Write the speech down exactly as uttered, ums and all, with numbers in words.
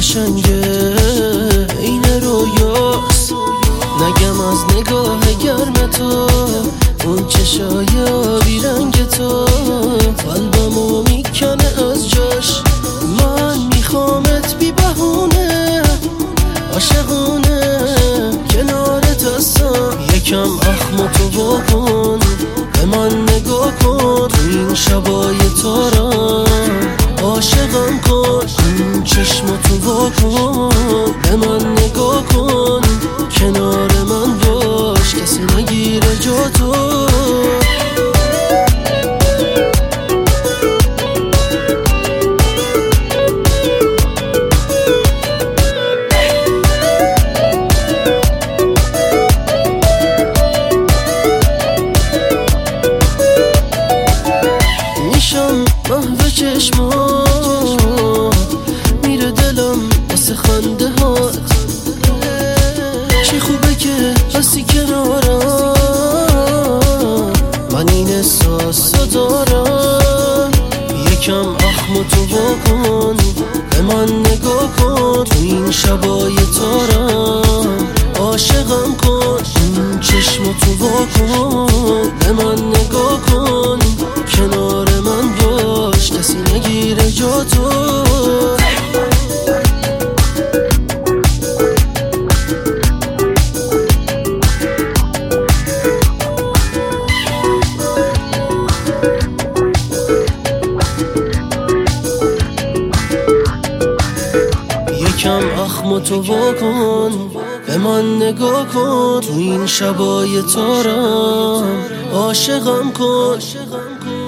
قشنگه این رویاست، نگم از نگاه گرم تو، اون چشای آبی رنگ تو قلبمو میکنه از جاش. من میخوامت بی بهونه عاشقونه کنارت هستم، یکم اخم تو واکن به من نگاه کن، تو این شبای تارم عاشقم کن، این چشم تو واکن به من نگاه کن، کنار من باش کسی نگیره جا تو. میشم محو چشما میره دلم واسه خنده هات، چی خوبه که هستی کنارم، من این احساسا دارم، یکم اخم تو واکن به من نگاه کن، تو این شبای تارم عاشقم کن، این چشم تو واکن به من نگاه کن، کنار من باش کسی نگیره جا تو. یکم اخم تو واکن به من نگاه کن، تو این شبای تارم عاشقم کن.